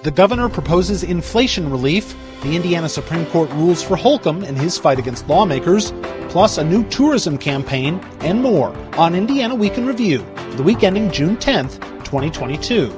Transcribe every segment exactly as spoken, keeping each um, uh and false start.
The governor proposes inflation relief. The Indiana Supreme Court rules for Holcomb in his fight against lawmakers, plus a new tourism campaign and more on Indiana Week in Review for the week ending June tenth, twenty twenty-two.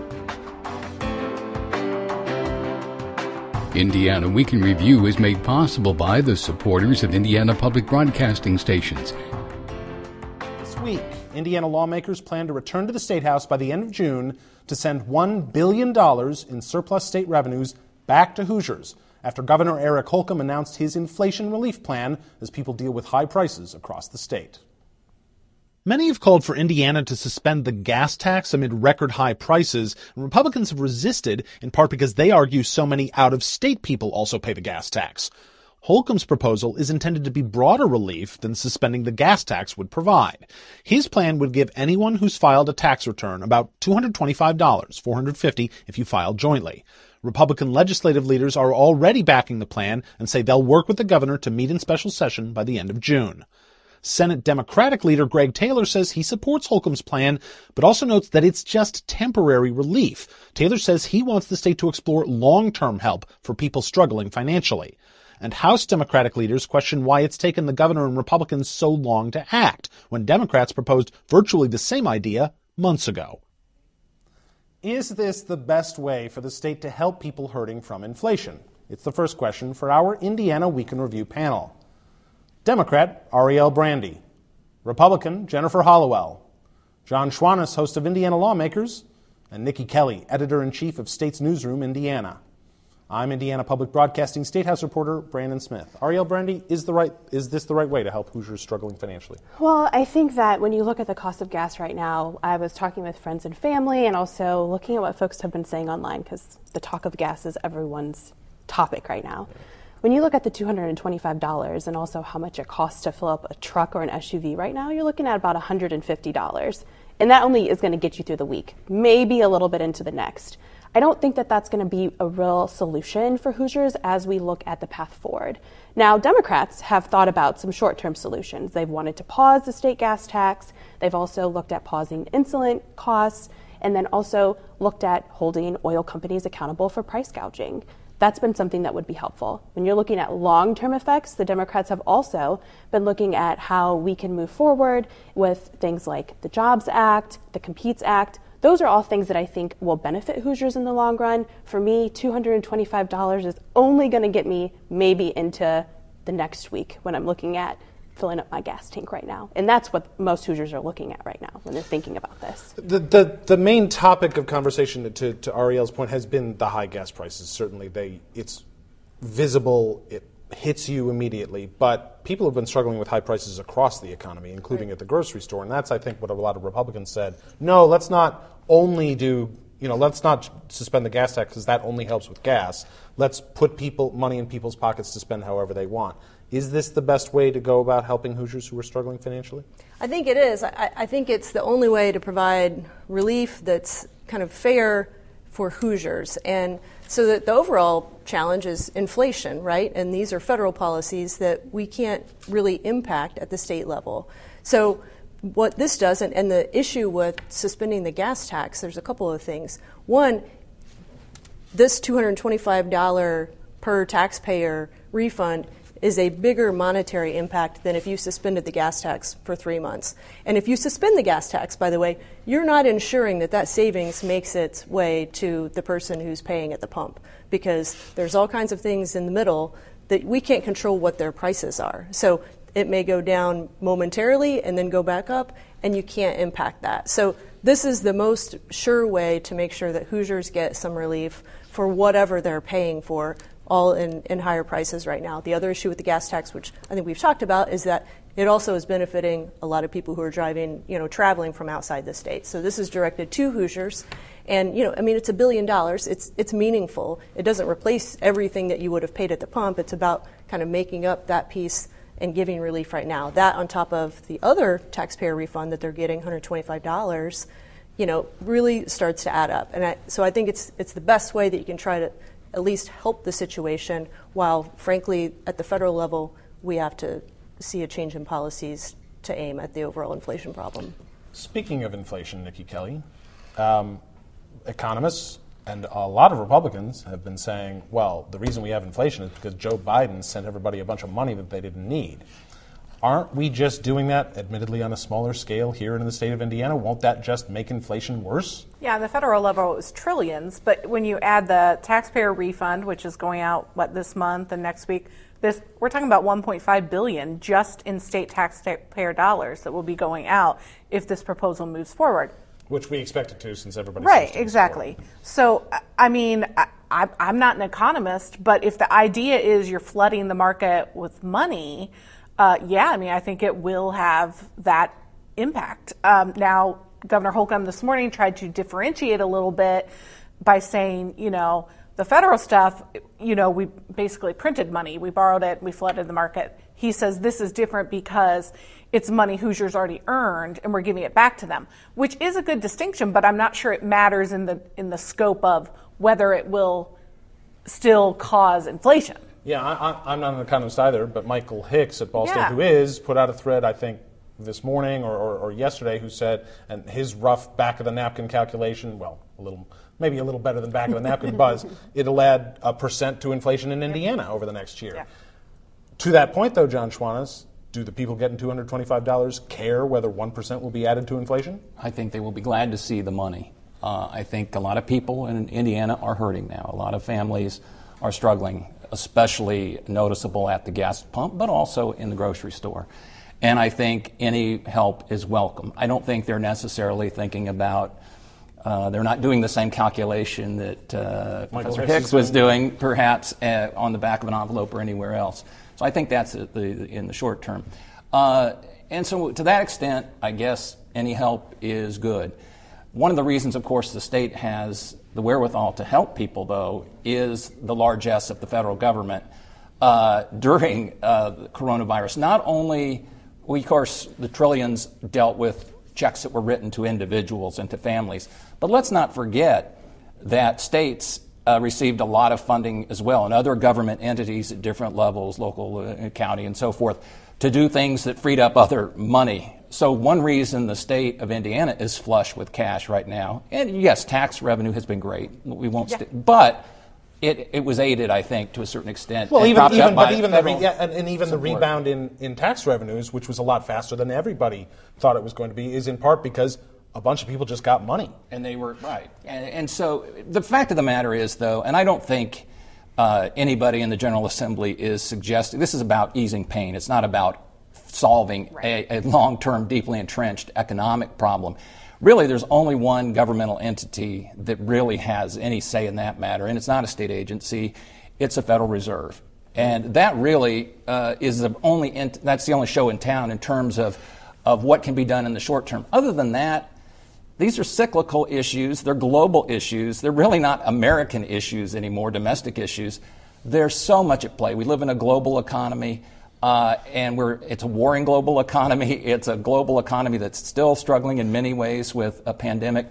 Indiana Week in Review is made possible by the supporters of Indiana Public Broadcasting Stations. This week, Indiana lawmakers plan to return to the State House by the end of June to send one billion dollars in surplus state revenues back to Hoosiers after Governor Eric Holcomb announced his inflation relief plan as people deal with high prices across the state. Many have called for Indiana to suspend the gas tax amid record high prices, and Republicans have resisted, in part because they argue so many out-of-state people also pay the gas tax. Holcomb's proposal is intended to be broader relief than suspending the gas tax would provide. His plan would give anyone who's filed a tax return about two hundred twenty-five dollars, four hundred fifty dollars if you file jointly. Republican legislative leaders are already backing the plan and say they'll work with the governor to meet in special session by the end of June. Senate Democratic leader Greg Taylor says he supports Holcomb's plan, but also notes that it's just temporary relief. Taylor says he wants the state to explore long-term help for people struggling financially. And House Democratic leaders question why it's taken the governor and Republicans so long to act, when Democrats proposed virtually the same idea months ago. Is this the best way for the state to help people hurting from inflation? It's the first question for our Indiana Week in Review panel. Democrat Ariel Brandy, Republican Jennifer Hollowell, John Schwannis, host of Indiana Lawmakers, and Nikki Kelly, editor-in-chief of States Newsroom, Indiana. I'm Indiana Public Broadcasting State House reporter Brandon Smith. Ariel Brandy, is the right is this the right way to help Hoosiers struggling financially? Well, I think that when you look at the cost of gas right now, I was talking with friends and family and also looking at what folks have been saying online, because the talk of gas is everyone's topic right now. When you look at the two hundred twenty-five dollars and also how much it costs to fill up a truck or an S U V right now, you're looking at about one hundred fifty dollars. And that only is going to get you through the week, maybe a little bit into the next. I don't think that that's going to be a real solution for Hoosiers as we look at the path forward. Now, Democrats have thought about some short-term solutions. They've wanted to pause the state gas tax. They've also looked at pausing insulin costs, and then also looked at holding oil companies accountable for price gouging. That's been something that would be helpful. When you're looking at long-term effects, the Democrats have also been looking at how we can move forward with things like the Jobs Act, the Competes Act. Those are all things that I think will benefit Hoosiers in the long run. For me, two hundred twenty-five dollars is only going to get me maybe into the next week when I'm looking at filling up my gas tank right now. And that's what most Hoosiers are looking at right now when they're thinking about this. The the, the main topic of conversation, to, to Ariel's point, has been the high gas prices. Certainly, they it's visible, it hits you immediately, but people have been struggling with high prices across the economy, including right. at the grocery store, and that's, I think, what a lot of Republicans said. No, let's not only do, you know, let's not suspend the gas tax because that only helps with gas. Let's put people money in people's pockets to spend however they want. Is this the best way to go about helping Hoosiers who are struggling financially? I think it is. I, I think it's the only way to provide relief that's kind of fair for Hoosiers. And so that the overall challenge is inflation, right? And these are federal policies that we can't really impact at the state level. So what this does, and, and the issue with suspending the gas tax, there's a couple of things. One, this two hundred twenty-five dollars per taxpayer refund is a bigger monetary impact than if you suspended the gas tax for three months. And if you suspend the gas tax, by the way, you're not ensuring that that savings makes its way to the person who's paying at the pump, because there's all kinds of things in the middle that we can't control what their prices are. So it may go down momentarily and then go back up, and you can't impact that. So this is the most sure way to make sure that Hoosiers get some relief for whatever they're paying for, all in, in higher prices right now. The other issue with the gas tax, which I think we've talked about, is that it also is benefiting a lot of people who are driving, you know, traveling from outside the state. So this is directed to Hoosiers. And, you know, I mean, it's a billion dollars. It's it's meaningful. It doesn't replace everything that you would have paid at the pump. It's about kind of making up that piece and giving relief right now. That on top of the other taxpayer refund that they're getting, one hundred twenty-five dollars, you know, really starts to add up. And I, so I think it's it's the best way that you can try to at least help the situation, while, frankly, at the federal level, we have to see a change in policies to aim at the overall inflation problem. Speaking of inflation, Nikki Kelly, um, economists And a lot of Republicans have been saying, well, the reason we have inflation is because Joe Biden sent everybody a bunch of money that they didn't need. Aren't we just doing that, admittedly on a smaller scale here in the state of Indiana? Won't that just make inflation worse? Yeah, on the federal level, it was trillions. But when you add the taxpayer refund, which is going out, what, this month and next week, this we're talking about one point five billion dollars just in state taxpayer dollars that will be going out if this proposal moves forward. Which we expected to, since everybody right, exactly. So, I mean, I, I'm not an economist, but if the idea is you're flooding the market with money, uh, yeah, I mean, I think it will have that impact. Um, now, Governor Holcomb this morning tried to differentiate a little bit by saying, you know, the federal stuff, you know, we basically printed money. We borrowed it, we flooded the market. He says this is different because it's money Hoosiers already earned and we're giving it back to them, which is a good distinction, but I'm not sure it matters in the in the scope of whether it will still cause inflation. Yeah, I, I'm not an economist either, but Michael Hicks at Ball State, Yeah. who is, put out a thread, I think, this morning or, or, or yesterday, who said, and his rough back-of-the-napkin calculation, well, a little, maybe a little better than back-of-the-napkin buzz, it'll add a percent to inflation in Indiana over the next year. Yeah. To that point, though, John Schwantes, do the people getting two hundred twenty-five dollars care whether one percent will be added to inflation? I think they will be glad to see the money. Uh, I think a lot of people in Indiana are hurting now. A lot of families are struggling, especially noticeable at the gas pump, but also in the grocery store. And I think any help is welcome. I don't think they're necessarily thinking about, uh, they're not doing the same calculation that uh, Professor Hicks Hicks was doing, perhaps, uh, on the back of an envelope or anywhere else. So I think that's the, the, in the short term. Uh, and so to that extent, I guess any help is good. One of the reasons, of course, the state has the wherewithal to help people, though, is the largesse of the federal government uh, during uh, the coronavirus. Not only, we, of course, the trillions dealt with checks that were written to individuals and to families, but let's not forget that states Uh, received a lot of funding as well, and other government entities at different levels, local, uh, county, and so forth, to do things that freed up other money. So one reason the state of Indiana is flush with cash right now, and yes, tax revenue has been great. We won't, Yeah. st- but it it was aided, I think, to a certain extent. Well, and even, propped even up by but even the re- federal yeah, and, and even the support. rebound in, in tax revenues, which was a lot faster than everybody thought it was going to be, is in part because a bunch of people just got money. And they were, right. And, and so the fact of the matter is, though, and I don't think uh, anybody in the General Assembly is suggesting, this is about easing pain. It's not about solving Right. a, a long-term, deeply entrenched economic problem. Really, there's only one governmental entity that really has any say in that matter, and it's not a state agency. It's a Federal Reserve. And that really uh, is the only, ent- that's the only show in town in terms of, of what can be done in the short term. Other than that, these are cyclical issues. They're global issues. They're really not American issues anymore, domestic issues. There's so much at play. We live in a global economy, uh, and we're, it's a warring global economy. It's a global economy that's still struggling in many ways with a pandemic.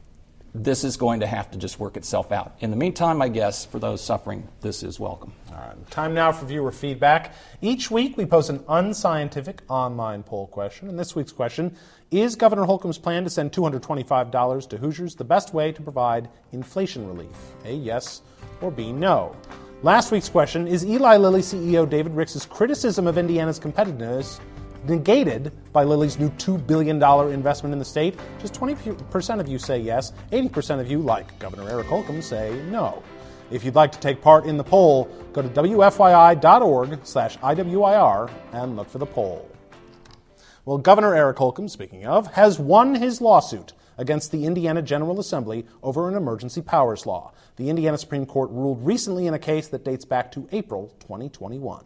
This is going to have to just work itself out. In the meantime, I guess, for those suffering, this is welcome. All right, time now for viewer feedback. Each week we post an unscientific online poll question, and this week's question: is Governor Holcomb's plan to send two hundred twenty-five dollars to Hoosiers the best way to provide inflation relief? A, yes, or B, no. Last week's question: is Eli Lilly C E O David Ricks' criticism of Indiana's competitiveness negated by Lilly's new two billion dollars investment in the state? Just twenty percent of you say yes. eighty percent of you, like Governor Eric Holcomb, say no. If you'd like to take part in the poll, go to W F Y I dot org slash I W I R and look for the poll. Well, Governor Eric Holcomb, speaking of, has won his lawsuit against the Indiana General Assembly over an emergency powers law. The Indiana Supreme Court ruled recently in a case that dates back to April twenty twenty-one.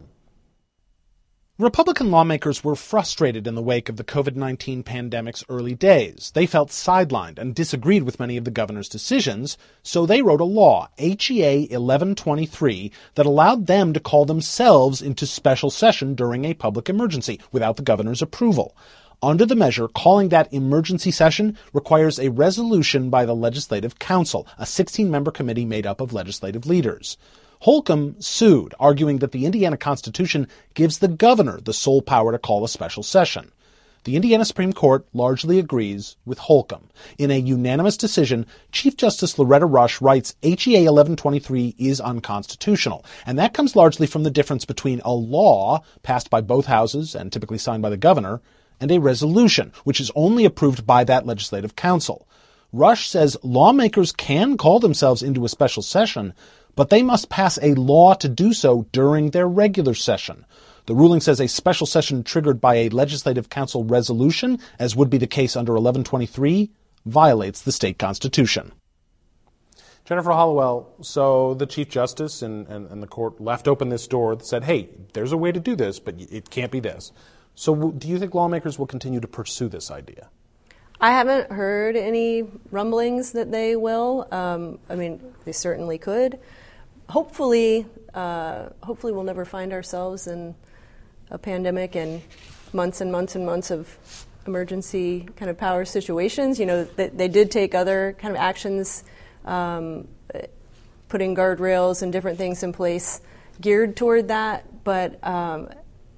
Republican lawmakers were frustrated in the wake of the COVID nineteen pandemic's early days. They felt sidelined and disagreed with many of the governor's decisions, so they wrote a law, H E A eleven twenty-three, that allowed them to call themselves into special session during a public emergency without the governor's approval. Under the measure, calling that emergency session requires a resolution by the Legislative Council, a sixteen-member committee made up of legislative leaders. Holcomb sued, arguing that the Indiana Constitution gives the governor the sole power to call a special session. The Indiana Supreme Court largely agrees with Holcomb. In a unanimous decision, Chief Justice Loretta Rush writes H E A eleven twenty-three is unconstitutional, and that comes largely from the difference between a law passed by both houses and typically signed by the governor and a resolution, which is only approved by that legislative council. Rush says lawmakers can call themselves into a special session, but they must pass a law to do so during their regular session. The ruling says a special session triggered by a legislative council resolution, as would be the case under eleven twenty-three, violates the state constitution. Jennifer Hollowell, so the Chief Justice and, and, and the court left open this door that said, hey, there's a way to do this, but it can't be this. So do you think lawmakers will continue to pursue this idea? I haven't heard any rumblings that they will. Um, I mean, they certainly could. Hopefully, uh, hopefully we'll never find ourselves in a pandemic and months and months and months of emergency kind of power situations. You know, they, they did take other kind of actions, um, putting guardrails and different things in place geared toward that. But um,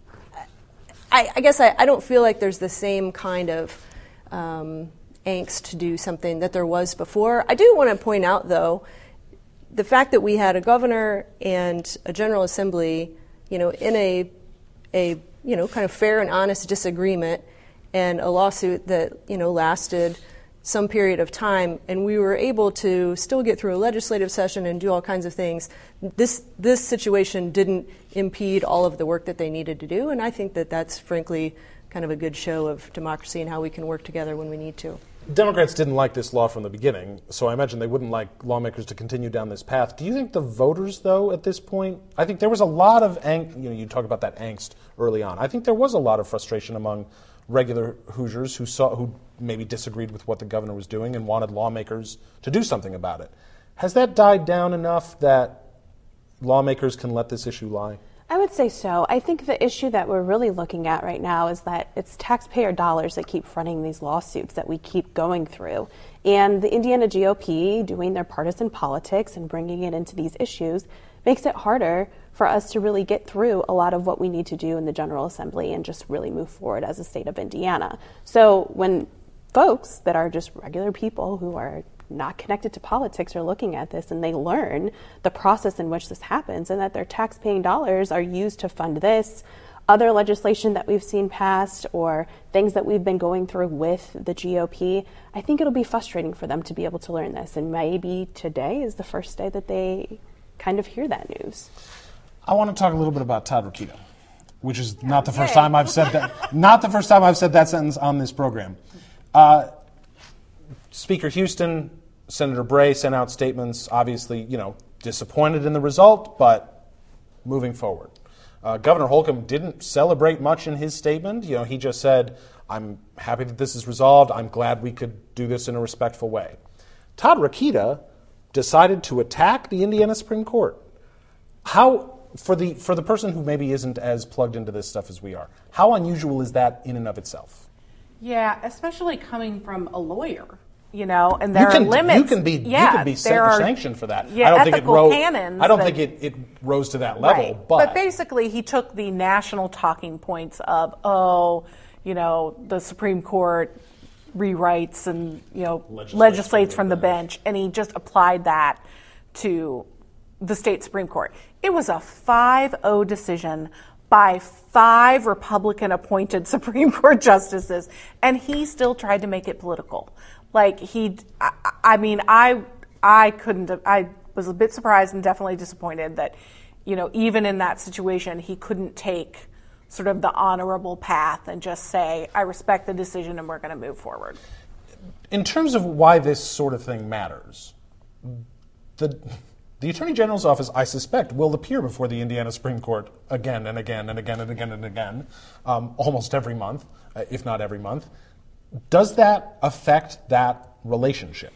I, I guess I, I don't feel like there's the same kind of um, angst to do something that there was before. I do want to point out, though, the fact that we had a governor and a General Assembly, you know, in a a you know kind of fair and honest disagreement and a lawsuit that you know lasted some period of time, and we were able to still get through a legislative session and do all kinds of things. This this situation didn't impede all of the work that they needed to do, and I think that that's frankly kind of a good show of democracy and how we can work together when we need to. Democrats didn't like this law from the beginning, so I imagine they wouldn't like lawmakers to continue down this path. Do you think the voters, though, at this point, I think there was a lot of, ang- you know, you talk about that angst early on. I think there was a lot of frustration among regular Hoosiers who saw, who maybe disagreed with what the governor was doing and wanted lawmakers to do something about it. Has that died down enough that lawmakers can let this issue lie? I would say so. I think the issue that we're really looking at right now is that it's taxpayer dollars that keep fronting these lawsuits that we keep going through. And the Indiana G O P doing their partisan politics and bringing it into these issues makes it harder for us to really get through a lot of what we need to do in the General Assembly and just really move forward as a state of Indiana. So when folks that are just regular people who are not connected to politics are looking at this and they learn the process in which this happens and that their tax-paying dollars are used to fund this, other legislation that we've seen passed or things that we've been going through with the G O P, I think it'll be frustrating for them to be able to learn this. And maybe today is the first day that they kind of hear that news. I want to talk a little bit about Todd Rokita, which is not the first time I've said that. Not the first time I've said that sentence on this program. Uh, Speaker Houston, Senator Bray sent out statements, obviously, you know, disappointed in the result, but moving forward. Uh, Governor Holcomb didn't celebrate much in his statement. You know, he just said, I'm happy that this is resolved. I'm glad we could do this in a respectful way. Todd Rokita decided to attack the Indiana Supreme Court. How, for the for the person who maybe isn't as plugged into this stuff as we are, how unusual is that in and of itself? Yeah, especially coming from a lawyer, you know, and there you can, are limits. You can be yeah, you can be sanctioned for that. Yeah, I don't think it rose. Canons I don't that, think it, it rose to that level. Right. But. but basically, he took the national talking points of, oh, you know, the Supreme Court rewrites and you know legislates, legislates from the bench. bench, and he just applied that to the state Supreme Court. It was a five oh decision by five Republican-appointed Supreme Court justices, and he still tried to make it political. Like he, I, I mean, I, I couldn't. I was a bit surprised and definitely disappointed that, you know, even in that situation, he couldn't take sort of the honorable path and just say, "I respect the decision and we're going to move forward." In terms of why this sort of thing matters, the. The Attorney General's office, I suspect, will appear before the Indiana Supreme Court again and again and again and again and again, um, almost every month, uh, if not every month. Does that affect that relationship?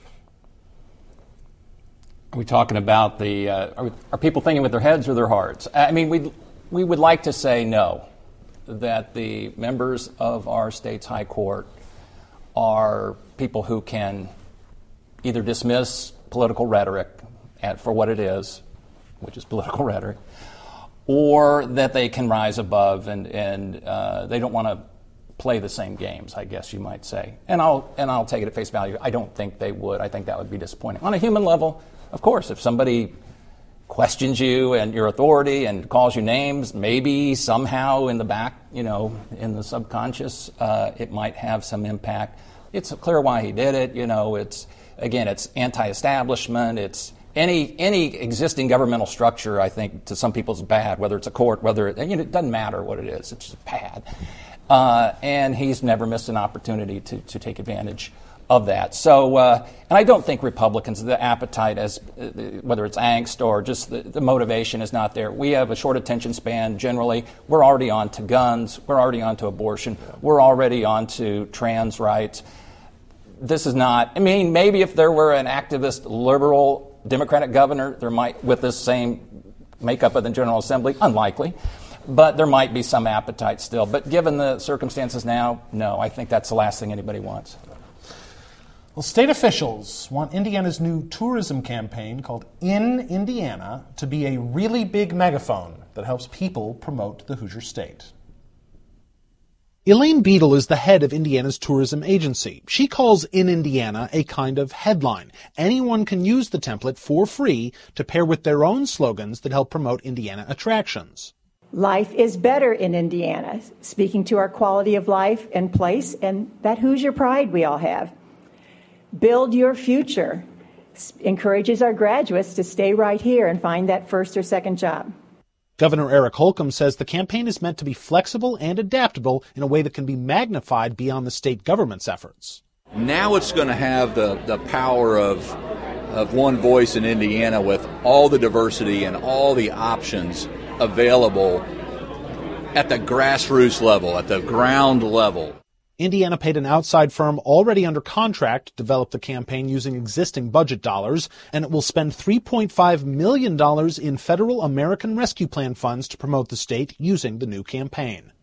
Are we talking about the, uh, are, we, are people thinking with their heads or their hearts? I mean, we we would like to say no, that the members of our state's high court are people who can either dismiss political rhetoric for what it is, which is political rhetoric, or that they can rise above and, and uh, they don't want to play the same games, I guess you might say. And I'll and I'll take it at face value. I don't think they would. I think that would be disappointing. On a human level, of course, if somebody questions you and your authority and calls you names, maybe somehow in the back, you know, in the subconscious, uh, it might have some impact. It's clear why he did it. You know, it's, again, it's anti-establishment. It's any any existing governmental structure, I think, to some people is bad, whether it's a court, whether it, you know, it doesn't matter what it is. It's just bad. Uh, and he's never missed an opportunity to, to take advantage of that. So, uh, and I don't think Republicans, the appetite, as uh, whether it's angst or just the, the motivation is not there. We have a short attention span generally. We're already on to guns. We're already on to abortion. We're already on to trans rights. This is not, I mean, maybe if there were an activist liberal Democratic governor, there might, with this same makeup of the General Assembly, unlikely. But there might be some appetite still. But given the circumstances now, no, I think that's the last thing anybody wants. Well, state officials want Indiana's new tourism campaign called In Indiana to be a really big megaphone that helps people promote the Hoosier State. Elaine Beadle is the head of Indiana's tourism agency. She calls In Indiana a kind of headline. Anyone can use the template for free to pair with their own slogans that help promote Indiana attractions. Life is better in Indiana, speaking to our quality of life and place and that Hoosier pride we all have. Build your future encourages our graduates to stay right here and find that first or second job. Governor Eric Holcomb says the campaign is meant to be flexible and adaptable in a way that can be magnified beyond the state government's efforts. Now it's going to have the, the power of, of one voice in Indiana with all the diversity and all the options available at the grassroots level, at the ground level. Indiana paid an outside firm already under contract to develop the campaign using existing budget dollars, and it will spend three point five million dollars in federal American Rescue Plan funds to promote the state using the new campaign.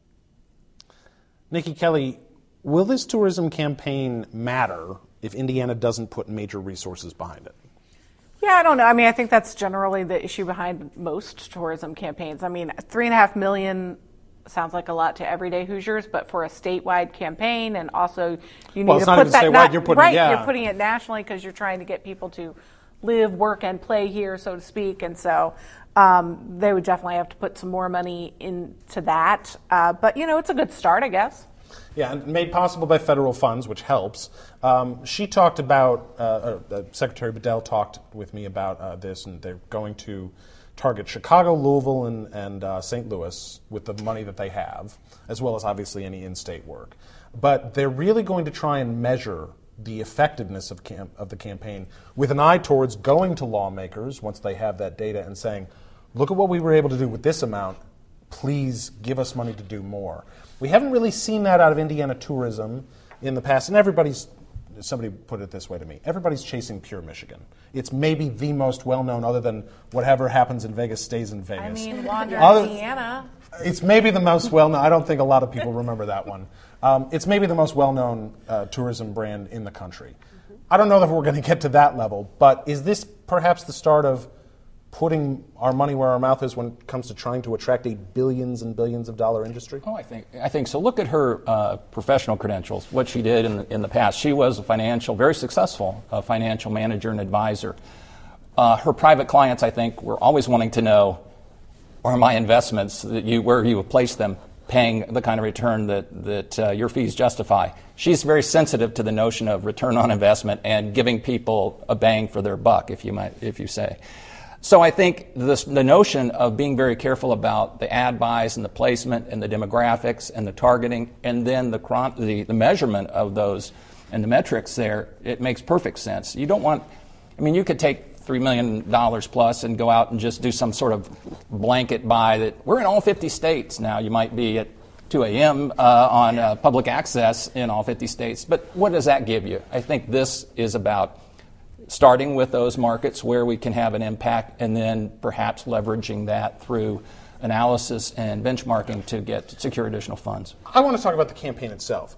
Nikki Kelly, will this tourism campaign matter if Indiana doesn't put major resources behind it? Yeah, I don't know. I mean, I think that's generally the issue behind most tourism campaigns. I mean, three and a half million sounds like a lot to everyday Hoosiers, but for a statewide campaign, and also you need well, to it's not put even that statewide, not, you're putting, right. Yeah. You're putting it nationally because you're trying to get people to live, work, and play here, so to speak. And so um, they would definitely have to put some more money into that. Uh, but you know, it's a good start, I guess. Yeah, and made possible by federal funds, which helps. Um, she talked about, uh, uh, Secretary Bedell talked with me about uh, this, and they're going to target Chicago, Louisville, and, and uh, Saint Louis with the money that they have, as well as obviously any in-state work. But they're really going to try and measure the effectiveness of, camp, of the campaign with an eye towards going to lawmakers once they have that data and saying, look at what we were able to do with this amount, please give us money to do more. We haven't really seen that out of Indiana tourism in the past, and everybody's, somebody put it this way to me, everybody's chasing Pure Michigan. It's maybe the most well-known, other than whatever happens in Vegas stays in Vegas. I mean, Wander, Other, Indiana. It's maybe the most well-known. I don't think a lot of people remember that one. Um, it's maybe the most well-known uh, tourism brand in the country. Mm-hmm. I don't know if we're going to get to that level, but is this perhaps the start of putting our money where our mouth is when it comes to trying to attract a billions and billions of dollar industry? Oh, I think I think so. Look at her uh, professional credentials, what she did in the, in the past. She was a financial, very successful uh, financial manager and advisor. Uh, her private clients, I think, were always wanting to know, are my investments, that you, where you have placed them, paying the kind of return that, that uh, your fees justify? She's very sensitive to the notion of return on investment and giving people a bang for their buck, if you might, if you say. So I think this, the notion of being very careful about the ad buys and the placement and the demographics and the targeting and then the, the, the measurement of those and the metrics there, it makes perfect sense. You don't want, I mean, you could take three million dollars plus and go out and just do some sort of blanket buy that we're in all fifty states now. You might be at two a.m. Uh, on uh, public access in all fifty states. But what does that give you? I think this is about starting with those markets where we can have an impact and then perhaps leveraging that through analysis and benchmarking to get to secure additional funds. I want to talk about the campaign itself.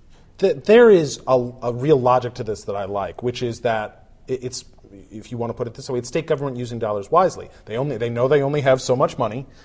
There is a, a real logic to this that I like, which is that it's, if you want to put it this way, it's state government using dollars wisely. They only they know they only have so much money.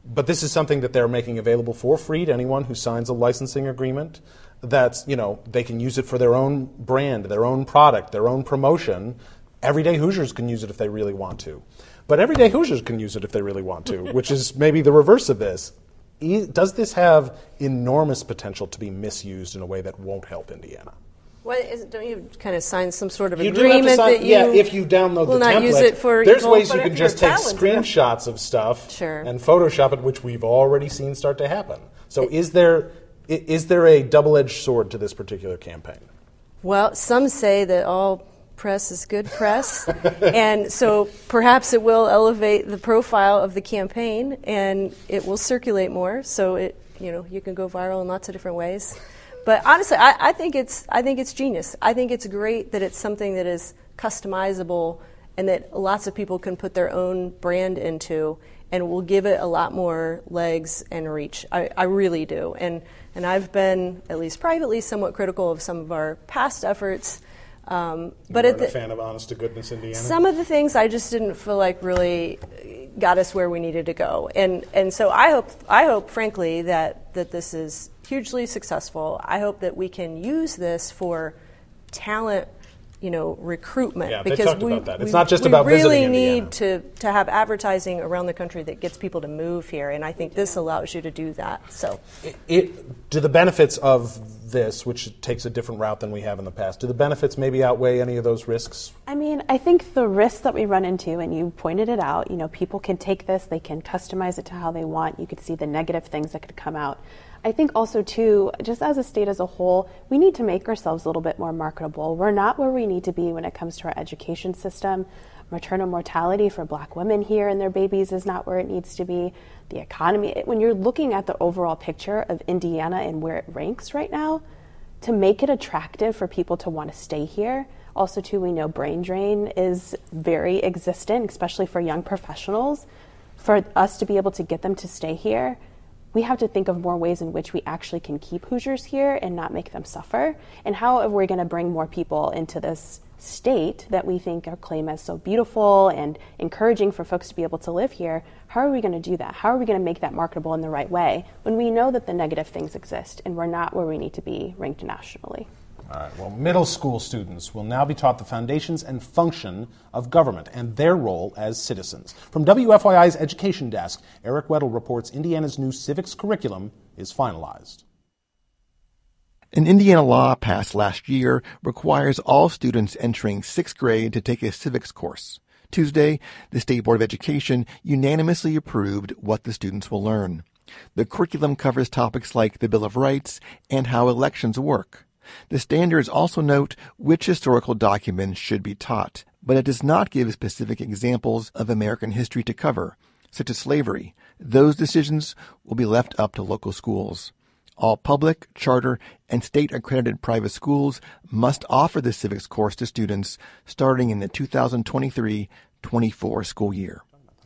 but this is something that they're making available for free to anyone who signs a licensing agreement. That's, you know, they can use it for their own brand, their own product, their own promotion. Everyday Hoosiers can use it if they really want to. But Everyday Hoosiers can use it if they really want to, which is maybe the reverse of this. Does this have enormous potential to be misused in a way that won't help Indiana? Well, is, don't you kind of sign some sort of you agreement sign, that you yeah, if you download will the not template, use it for there's evil, ways but you if can you're just take talented. screenshots of stuff Sure. and Photoshop it, which we've already seen start to happen. So is there is there a double-edged sword to this particular campaign? Well, some say that all press is good press, and so perhaps it will elevate the profile of the campaign, and it will circulate more. So it, you know, you can go viral in lots of different ways. But honestly, I, I think it's I think it's genius. I think it's great that it's something that is customizable and that lots of people can put their own brand into, and will give it a lot more legs and reach. I, I really do. And and I've been, at least privately, somewhat critical of some of our past efforts. Um, but You're at not the, a fan of Honest to Goodness Indiana? Some of the things I just didn't feel like really got us where we needed to go. And and so I hope I hope frankly that that this is hugely successful. I hope that we can use this for talent, you know, recruitment. Yeah, they because talked we, about that. It's we, not just we about really visiting need Indiana. to, to have advertising around the country that gets people to move here, and I think this allows you to do that. So, It, it, do the benefits of this, which takes a different route than we have in the past, do the benefits maybe outweigh any of those risks? I mean, I think the risks that we run into, and you pointed it out, you know, people can take this, they can customize it to how they want. You could see the negative things that could come out. I think also, too, just as a state as a whole, we need to make ourselves a little bit more marketable. We're not where we need to be when it comes to our education system. Maternal mortality for black women here and their babies is not where it needs to be. The economy, when you're looking at the overall picture of Indiana and where it ranks right now, to make it attractive for people to want to stay here. Also, too, we know brain drain is very existent, especially for young professionals. For us to be able to get them to stay here, we have to think of more ways in which we actually can keep Hoosiers here and not make them suffer. And how are we going to bring more people into this state that we think are claimed as so beautiful and encouraging for folks to be able to live here? How are we going to do that? How are we going to make that marketable in the right way when we know that the negative things exist and we're not where we need to be ranked nationally? All right, well, middle school students will now be taught the foundations and function of government and their role as citizens. From W F Y I's Education Desk, Eric Weddle reports Indiana's new civics curriculum is finalized. An Indiana law passed last year requires all students entering sixth grade to take a civics course. Tuesday, the State Board of Education unanimously approved what the students will learn. The curriculum covers topics like the Bill of Rights and how elections work. The standards also note which historical documents should be taught, but it does not give specific examples of American history to cover, such as slavery. Those decisions will be left up to local schools. All public, charter, and state-accredited private schools must offer the civics course to students starting in the two thousand twenty-three twenty-four school year.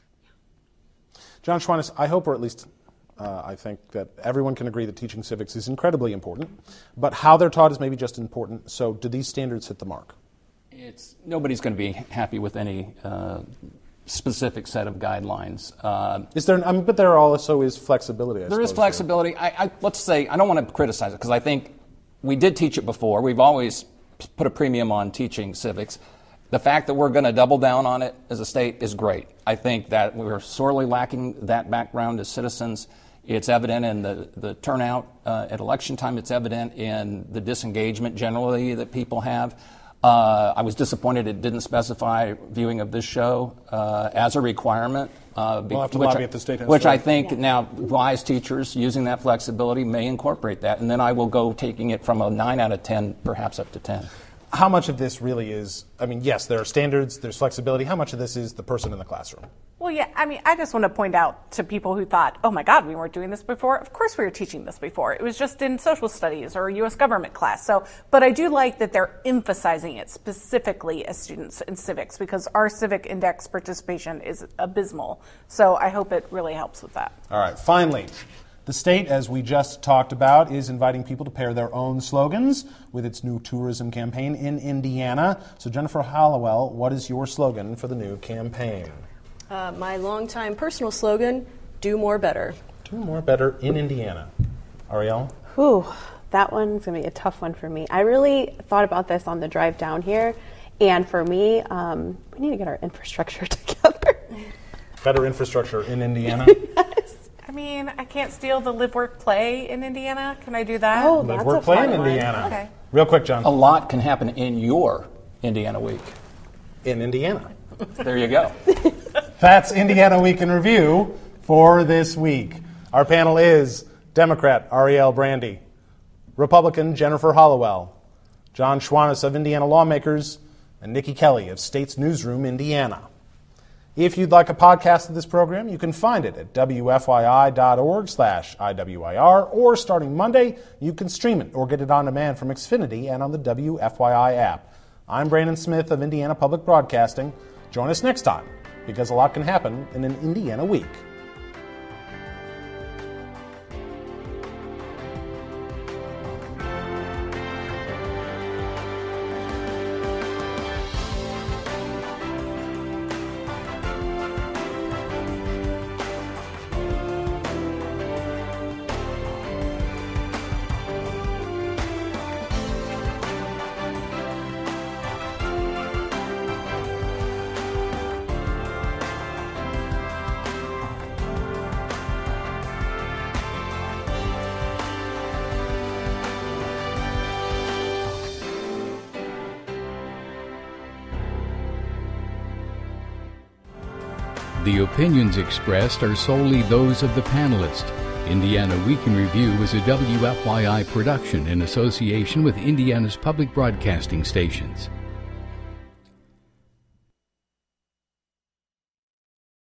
John Schweines, I hope, or at least uh, I think that everyone can agree that teaching civics is incredibly important, but how they're taught is maybe just important. So do these standards hit the mark? It's, nobody's going to be happy with any uh, specific set of guidelines. Uh, is there? I mean, but there also is flexibility. I there suppose, is flexibility. I, I, let's say I don't want to criticize it because I think we did teach it before. We've always put a premium on teaching civics. The fact that we're going to double down on it as a state is great. I think that we're sorely lacking that background as citizens. It's evident in the, the turnout uh, at election time. It's evident in the disengagement generally that people have. Uh, I was disappointed it didn't specify viewing of this show uh, as a requirement. Uh, we'll have to which lobby I, at the State House. Which I think yeah. now wise teachers using that flexibility may incorporate that, and then I will go taking it from a nine out of ten, perhaps up to ten. How much of this really is, I mean, yes, there are standards, there's flexibility. How much of this is the person in the classroom? Well, yeah, I mean, I just want to point out to people who thought, oh my God, we weren't doing this before. Of course we were teaching this before. It was just in social studies or U S government class. So, but I do like that they're emphasizing it specifically as students in civics because our civic index participation is abysmal. So I hope it really helps with that. All right, finally. The state, as we just talked about, is inviting people to pair their own slogans with its new tourism campaign in Indiana. So, Jennifer Hallowell, what is your slogan for the new campaign? Uh, my longtime personal slogan, Do more better. Do more better in Indiana. Arielle? Whew, that one's going to be a tough one for me. I really thought about this on the drive down here, and for me, um, we need to get our infrastructure together. Better infrastructure in Indiana? Yes. I mean, I can't steal the live, work, play in Indiana. Can I do that? Oh, Live, that's work, a play fun in one. Indiana. Okay. Real quick, John. A lot can happen in your Indiana week. In Indiana. There you go. That's Indiana Week in Review for this week. Our panel is Democrat Arielle Brandy, Republican Jennifer Hollowell, John Schwantes of Indiana Lawmakers, and Nikki Kelly of States Newsroom, Indiana. If you'd like a podcast of this program, you can find it at W F Y I dot org slash I W I R, or starting Monday, you can stream it or get it on demand from Xfinity and on the W F Y I app. I'm Brandon Smith of Indiana Public Broadcasting. Join us next time, because a lot can happen in an Indiana week. The opinions expressed are solely those of the panelists. Indiana Week in Review is a W F Y I production in association with Indiana's public broadcasting stations.